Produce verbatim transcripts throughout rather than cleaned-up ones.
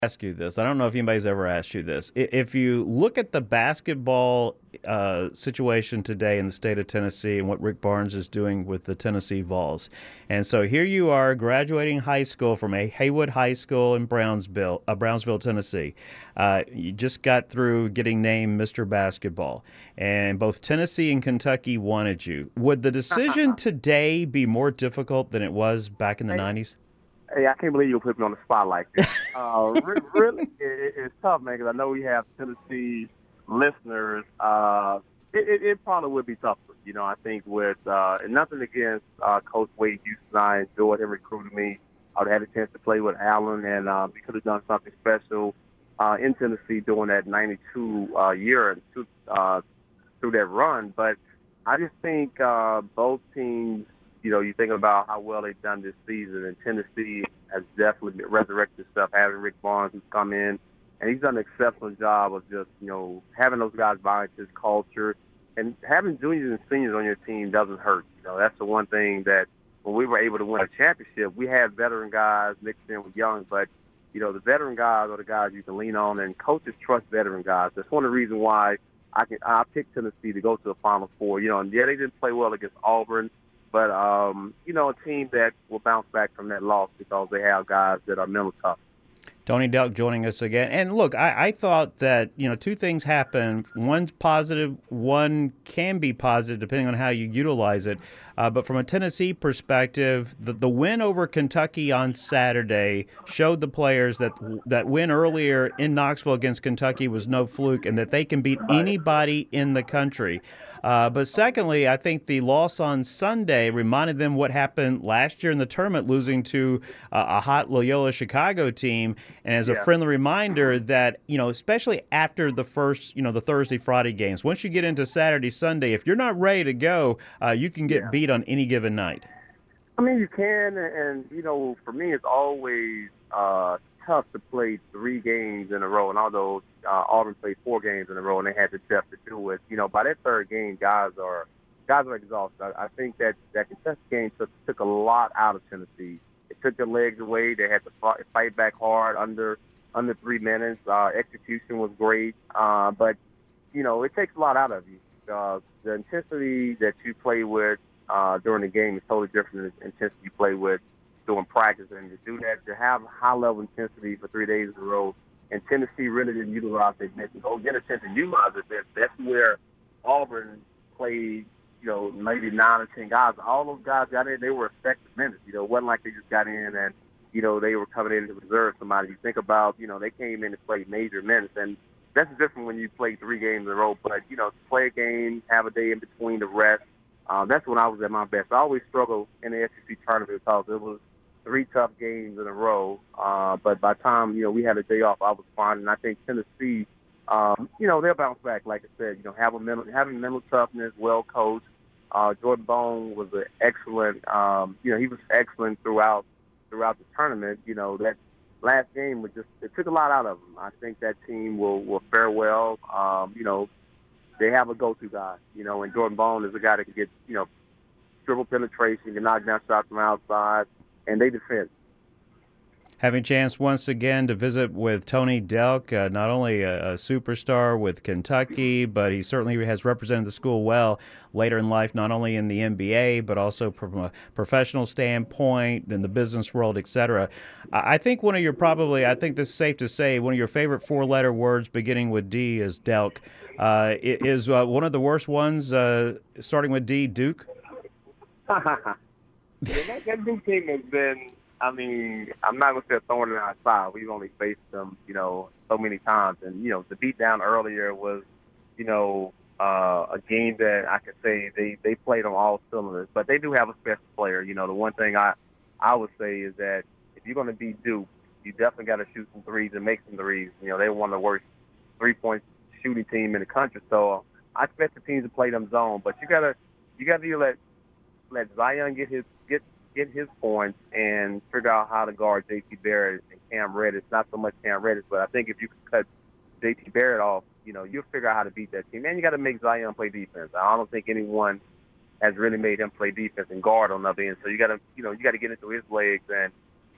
ask you this. I don't know if anybody's ever asked you this. If you look at the basketball uh, situation today in the state of Tennessee and what Rick Barnes is doing with the Tennessee Vols, and so here you are graduating high school from a Haywood High School in Brownsville, uh, Brownsville, Tennessee. Uh, you just got through getting named Mister Basketball, and both Tennessee and Kentucky wanted you. Would the decision today be more difficult than it was back in the Hey, nineties? hey, I can't believe you put me on the spot like this. Uh, re- really, it, it's tough, man, because I know we have Tennessee listeners. Uh, it, it, it probably would be tougher. You know, I think with uh, and nothing against uh, Coach Wade Houston. I enjoyed him recruiting me. I would have had a chance to play with Allen, and uh, we could have done something special uh, in Tennessee during that ninety-two uh, year and through, uh, through that run. But I just think uh, both teams, you know, you think about how well they've done this season, and Tennessee has definitely resurrected stuff, having Rick Barnes who's come in, and he's done an exceptional job of just, you know, having those guys buy into his culture. And having juniors and seniors on your team doesn't hurt. You know, that's the one thing that when we were able to win a championship, we had veteran guys mixed in with young, but, you know, the veteran guys are the guys you can lean on, and coaches trust veteran guys. That's one of the reasons why I can I picked Tennessee to go to the Final Four. You know, and yeah, they didn't play well against Auburn, but, um, you know, a team that will bounce back from that loss because they have guys that are mental tough. Tony Delk joining us again. And look, I, I thought that, you know, two things happen. One's positive, one can be positive depending on how you utilize it. Uh, but from a Tennessee perspective, the, the win over Kentucky on Saturday showed the players that that win earlier in Knoxville against Kentucky was no fluke and that they can beat anybody in the country. Uh, but secondly, I think the loss on Sunday reminded them what happened last year in the tournament, losing to uh, a hot Loyola Chicago team. And as a Yeah. friendly reminder that, you know, especially after the first, you know, the Thursday, Friday games, once you get into Saturday, Sunday, if you're not ready to go, uh, you can get Yeah. beat on any given night. I mean, you can, and, you know, for me, it's always uh, tough to play three games in a row. And although uh, Auburn played four games in a row and they had the depth to do it, you know, by that third game, guys are guys are exhausted. I, I think that that Kentucky game took took a lot out of Tennessee. It took their legs away. They had to fight, fight back hard under under three minutes. Uh, execution was great, uh, but you know, it takes a lot out of you. Uh, the intensity that you play with uh, during the game is totally different than the intensity you play with during practice. And to do that, to have high-level intensity for three days in a row, and Tennessee really didn't utilize it. They don't get a chance to utilize it. That's, that's where Auburn played, you know, maybe nine or ten guys. All those guys got in, they were effective minutes. You know, it wasn't like they just got in and, you know, they were coming in to reserve somebody. You think about, you know, they came in to play major minutes, and that's different when you play three games in a row. But, you know, to play a game, have a day in between the rest, um, that's when I was at my best. I always struggled in the S E C tournament because it was three tough games in a row. Uh, but by the time, you know, we had a day off, I was fine. And I think Tennessee, um, you know, they'll bounce back, like I said, you know, have a mental, having mental toughness, well coached. Uh, Jordan Bone was an excellent, um, you know, he was excellent throughout throughout the tournament. You know, that last game was just, it took a lot out of them. I think that team will, will fare well. Um, you know, they have a go-to guy, you know, and Jordan Bone is a guy that can get, you know, dribble penetration, can knock down shots from outside, and they defend. Having a chance once again to visit with Tony Delk, uh, not only a, a superstar with Kentucky, but he certainly has represented the school well later in life, not only in the N B A, but also from a professional standpoint, in the business world, et cetera. I think one of your probably, I think this is safe to say, one of your favorite four-letter words beginning with D is Delk. Uh, it is uh, one of the worst ones, uh, starting with D, Duke? yeah, that, that Duke team has been, I mean, I'm not going to say a thorn in our side. We've only faced them, you know, so many times. And, you know, the beat down earlier was, you know, uh, a game that I could say they, they played on all cylinders. But they do have a special player. You know, the one thing I, I would say is that if you're going to beat Duke, you definitely got to shoot some threes and make some threes. You know, they're one of the worst three-point shooting team in the country. So I expect the teams to play them zone. But you got to you got to let let Zion get his get get his points and figure out how to guard J T Barrett and Cam Reddish. Not so much Cam Reddish, but I think if you can cut J T Barrett off, you know, you'll figure out how to beat that team. And you got to make Zion play defense. I don't think anyone has really made him play defense and guard on the other end. So you got to, you know, you got to get into his legs. And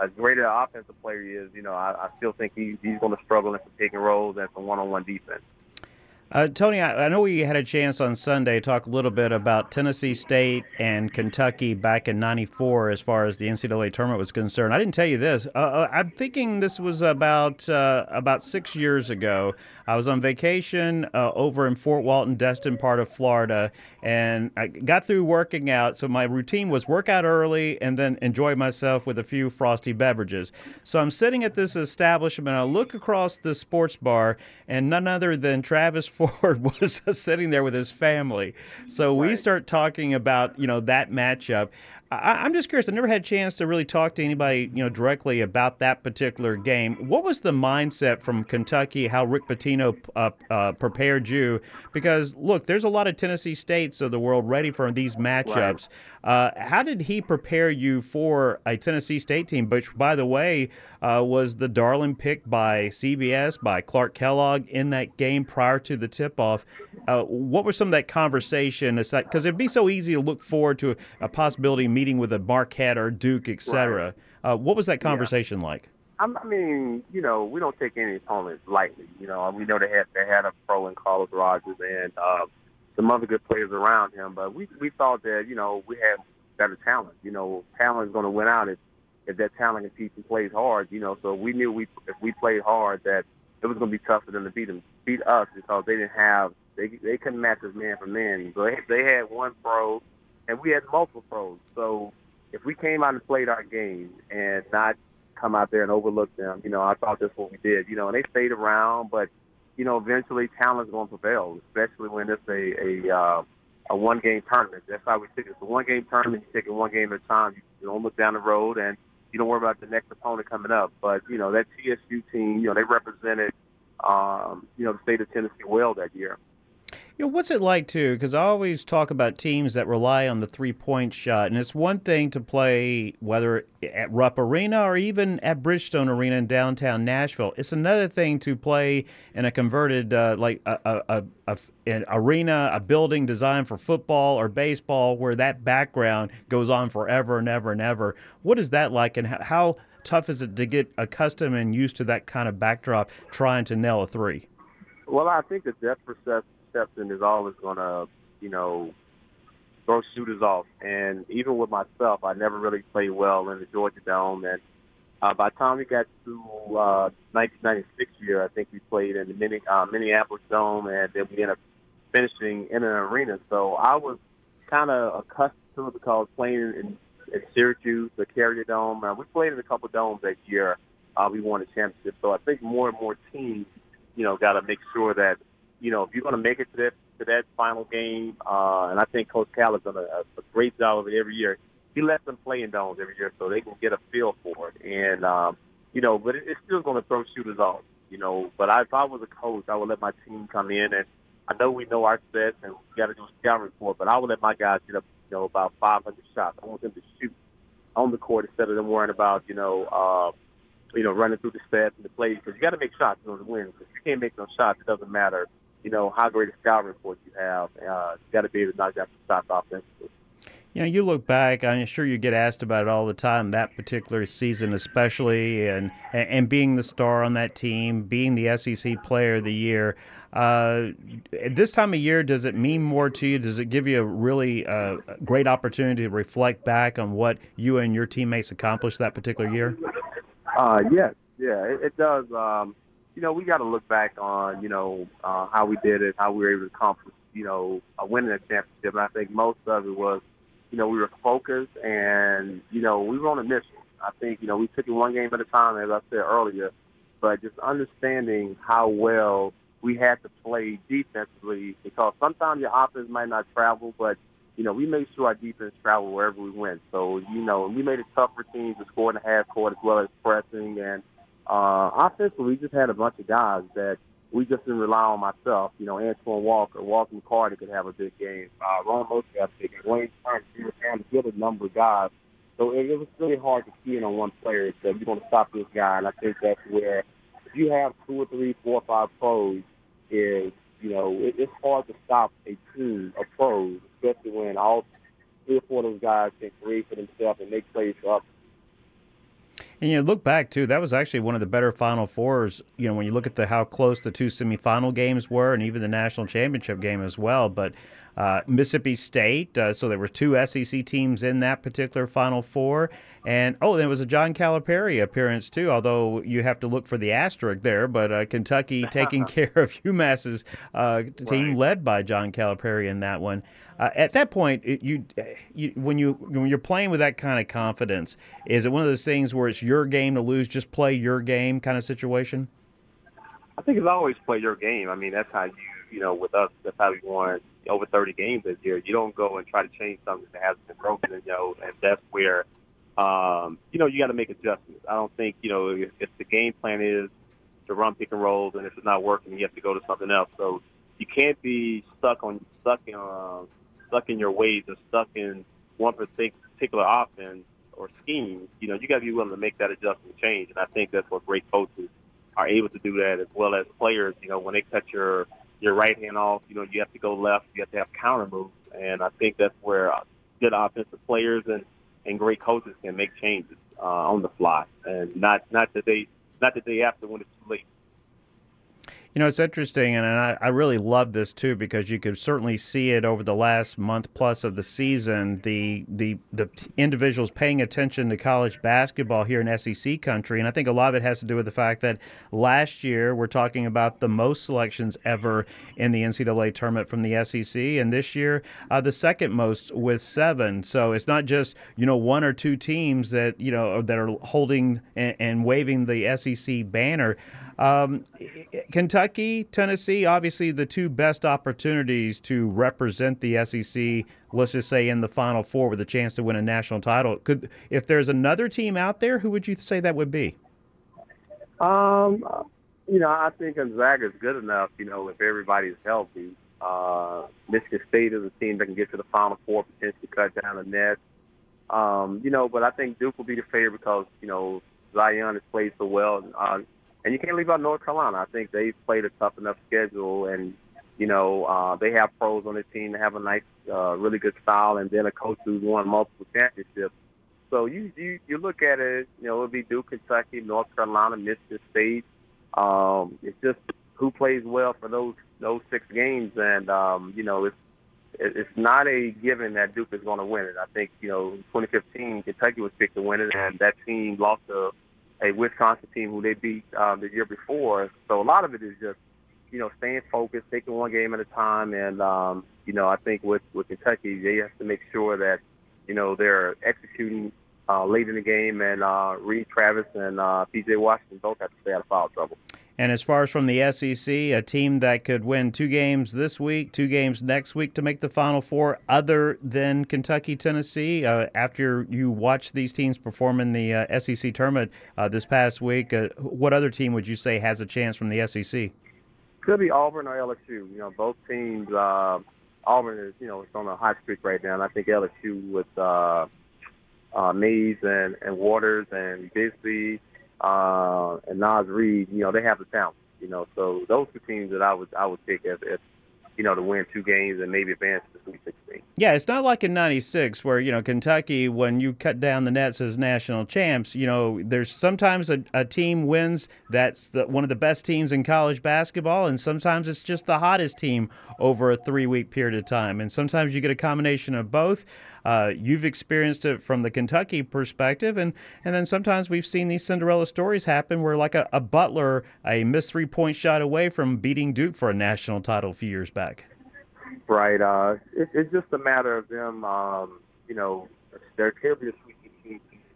as great an offensive player he is, you know, I, I still think he, he's going to struggle in some pick and rolls and some one-on-one defense. Uh, Tony, I, I know we had a chance on Sunday to talk a little bit about Tennessee State and Kentucky back in ninety-four as far as the N C double A tournament was concerned. I didn't tell you this. Uh, uh, I'm thinking this was about uh, about six years ago. I was on vacation uh, over in Fort Walton, Destin part of Florida, and I got through working out. So my routine was work out early and then enjoy myself with a few frosty beverages. So I'm sitting at this establishment. I look across the sports bar, and none other than Travis Ford was sitting there with his family. So we start talking about, you know, that matchup. I, I'm just curious. I never had a chance to really talk to anybody, you know, directly about that particular game. What was the mindset from Kentucky, how Rick Pitino uh, uh, prepared you? Because, look, there's a lot of Tennessee States of the world ready for these matchups. Uh, how did he prepare you for a Tennessee State team, which, by the way, uh, was the darling pick by C B S, by Clark Kellogg in that game prior to the tip-off? Uh, what was some of that conversation? Because it'd be so easy to look forward to a, a possibility of meeting with a Marquette or Duke, et cetera. Right. Uh, what was that conversation yeah. like? I mean, you know, we don't take any opponents lightly. You know, we know they had they had a pro in Carlos Rogers and uh, some other good players around him, but we we thought that, you know, we had better talent. You know, talent is going to win out if if that talent competes and plays hard. You know, so we knew we if we played hard that it was going to be tough for them to beat them, beat us because they didn't have they they couldn't match us man for man. So they, they had one pro, and we had multiple pros. So if we came out and played our game and not come out there and overlook them, you know, I thought that's what we did. You know, and they stayed around, but you know, eventually talent's going to prevail, especially when it's a a, uh, a one-game tournament. That's how we take it. It's a one-game tournament. You take it one game at a time. You don't look down the road, and you don't worry about the next opponent coming up. But, you know, that T S U team, you know, they represented, um, you know, the state of Tennessee well that year. You know, what's it like, too? Because I always talk about teams that rely on the three-point shot, and it's one thing to play whether at Rupp Arena or even at Bridgestone Arena in downtown Nashville. It's another thing to play in a converted, uh, like, a, a, a, a, an arena, a building designed for football or baseball where that background goes on forever and ever and ever. What is that like, and how, how tough is it to get accustomed and used to that kind of backdrop trying to nail a three? Well, I think the depth perception is always going to, you know, throw shooters off. And even with myself, I never really played well in the Georgia Dome. And uh, by the time we got to uh, nineteen ninety-six year, I think we played in the Mini, uh, Minneapolis Dome, and then we ended up finishing in an arena. So I was kind of accustomed to it because playing in, in Syracuse, the Carrier Dome, uh, we played in a couple domes that year. Uh, we won a championship. So I think more and more teams, you know, got to make sure that, you know, if you're going to make it to that to that final game, uh, and I think Coach Cal has done a, a great job of it every year. He lets them play in domes every year so they can get a feel for it. And, um, you know, but it, it's still going to throw shooters off, you know. But I, if I was a coach, I would let my team come in. And I know we know our sets and we got to do a scout report, but I would let my guys get up, you know, about five hundred shots. I want them to shoot on the court instead of them worrying about, you know, uh, you know, running through the steps and the plays. Because you got to make shots in order to win. Because if you can't make those shots, it doesn't matter, you know, how great a scouting report you have. Uh, you got to be able to knock down some shots offensively. You know, you look back, I'm sure you get asked about it all the time, that particular season especially, and and being the star on that team, being the S E C Player of the Year. Uh, at this time of year, does it mean more to you? Does it give you a really uh, great opportunity to reflect back on what you and your teammates accomplished that particular year? Uh, yes, yeah, it, it does. Um, you know, we got to look back on, you know, uh, how we did it, how we were able to accomplish, you know, uh, winning a championship. And I think most of it was, you know, we were focused and, you know, we were on a mission. I think, you know, we took it one game at a time, as I said earlier, but just understanding how well we had to play defensively, because sometimes your offense might not travel, but, you know, we made sure our defense traveled wherever we went. So, you know, we made it tough for teams to score in the half court as well as pressing. And uh, offensively, we just had a bunch of guys that we just didn't rely on myself. You know, Antoine Walker, Walter McCarty could have a big game. Uh, Ron Mosey had a big game. Wayne Turner, we were trying to get a number of guys. So it, it was really hard to key in on one player and say, you're going to stop this guy. And I think that's where, if you have two or three, four or five pros, is, you know, it, it's hard to stop a team of pros, especially when all three or four of those guys can create for themselves and make plays for others. And you look back too, that was actually one of the better Final Fours. You know, when you look at the how close the two semifinal games were, and even the national championship game as well. But uh, Mississippi State, uh, so there were two S E C teams in that particular Final Four, and oh, there was a John Calipari appearance too. Although you have to look for the asterisk there, but uh, Kentucky taking care of UMass's uh, team Right. led by John Calipari in that one. Uh, at that point, it, you, you when you when you're playing with that kind of confidence, is it one of those things where it's your game to lose, just play your game kind of situation? I think it's always play your game. I mean, that's how you, you know, with us, that's how we won over thirty games this year. You don't go and try to change something that hasn't been broken, and, you know, and that's where, um, you know, you got to make adjustments. I don't think, you know, if, if the game plan is to run pick and rolls, and if it's not working, you have to go to something else. So you can't be stuck on stuck in uh, stuck in your ways or stuck in one particular offense or scheme. You know, you got to be willing to make that adjustment change, and I think that's what great coaches are able to do that, as well as players. You know, when they cut your your right hand off, you know, you have to go left. You have to have counter moves, and I think that's where good offensive players and, and great coaches can make changes uh, on the fly, and not not the day not the day after when it's too late. You know, it's interesting, and I, I really love this too, because you could certainly see it over the last month plus of the season. The the the individuals paying attention to college basketball here in S E C country, and I think a lot of it has to do with the fact that last year we're talking about the most selections ever in the N C double A tournament from the S E C, and this year uh, the second most with seven. So it's not just, you know, one or two teams that, you know, that are holding and, and waving the S E C banner. Um, Kentucky, Tennessee, obviously the two best opportunities to represent the S E C, let's just say in the Final Four with a chance to win a national title. Could, if there's another team out there, who would you say that would be? Um, you know, I think Gonzaga is good enough, you know, if everybody's healthy. Uh, Michigan State is a team that can get to the Final Four, potentially cut down the net. Um, you know, but I think Duke will be the favorite because, you know, Zion has played so well. Uh, And you can't leave out North Carolina. I think they've played a tough enough schedule, and, you know, uh, they have pros on their team that have a nice, uh, really good style, and then a coach who's won multiple championships. So you, you, you look at it, you know, it'll be Duke, Kentucky, North Carolina, Michigan State. Um, it's just who plays well for those those six games, and, um, you know, it's, it's not a given that Duke is going to win it. I think, you know, in twenty fifteen, Kentucky was picked to win it, and that team lost to a Wisconsin team who they beat um, the year before. So a lot of it is just, you know, staying focused, taking one game at a time. And, um, you know, I think with, with Kentucky, they have to make sure that, you know, they're executing uh, late in the game. And uh, Reed Travis and uh, P J Washington both have to stay out of foul trouble. And as far as from the S E C, a team that could win two games this week, two games next week to make the Final Four, other than Kentucky, Tennessee, uh, after you watch these teams perform in the uh, S E C tournament uh, this past week, uh, what other team would you say has a chance from the S E C? Could be Auburn or L S U. You know, both teams, uh, Auburn is, you know, it's on a hot streak right now, and I think L S U with uh, uh, Mays and, and Waters and Bisbee, Uh, and Naz Reid, you know, they have the talent, you know. So those two teams that I would I would pick as, as you know, to win two games and maybe advance to the Sweet sixteen. Yeah, it's not like in ninety-six where, you know, Kentucky, when you cut down the nets as national champs, you know, there's sometimes a, a team wins that's the, one of the best teams in college basketball, and sometimes it's just the hottest team over a three-week period of time. And sometimes you get a combination of both. Uh, you've experienced it from the Kentucky perspective, and, and then sometimes we've seen these Cinderella stories happen where, like a, a Butler, a missed three-point shot away from beating Duke for a national title a few years back. Right. Uh, it, it's just a matter of them, um, you know, there could be a Sweet sixteen.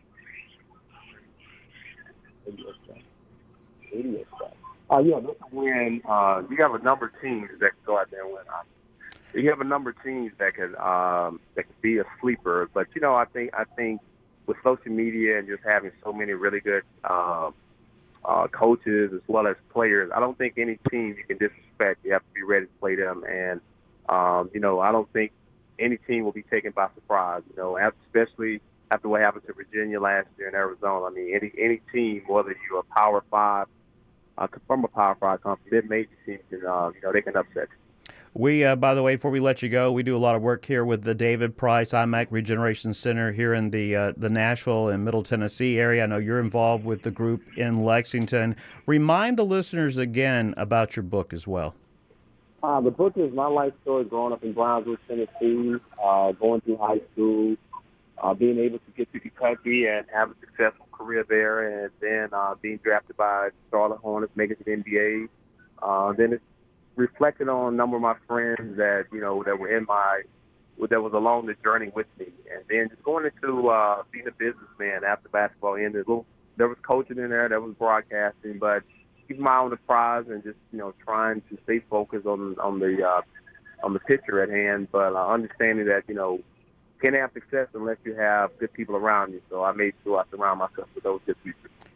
Uh, yeah, they can win. Uh, you have a number of teams that can go out there and win. Uh, you have a number of teams that could um, that could be a sleeper. But, you know, I think I think with social media and just having so many really good um, uh, coaches as well as players, I don't think any team you can disrespect. You have to be ready to play them. And, um, you know, I don't think any team will be taken by surprise, you know, especially after what happened to Virginia last year in Arizona. I mean, any any team, whether you're a Power Five, uh, from a Power Five conference, mid-major team, can, uh, you know, they can upset you. We, uh, by the way, before we let you go, we do a lot of work here with the David Price I M A C Regeneration Center here in the uh, the Nashville and Middle Tennessee area. I know you're involved with the group in Lexington. Remind the listeners again about your book as well. Uh, the book is my life story growing up in Brownsville, Tennessee, uh, going through high school, uh, being able to get to Kentucky and have a successful career there, and then uh, being drafted by Charlotte Hornets, making it to the N B A. Uh, then it's reflected on a number of my friends that, you know, that were in my, that was along the journey with me. And then just going into uh, being a businessman after basketball ended. There was coaching in there, there was broadcasting, but keep my eye on the prize and just, you know, trying to stay focused on on the uh, on the picture at hand, but uh, understanding that, you know, can't have success unless you have good people around you. So I made sure I surround myself with those good people.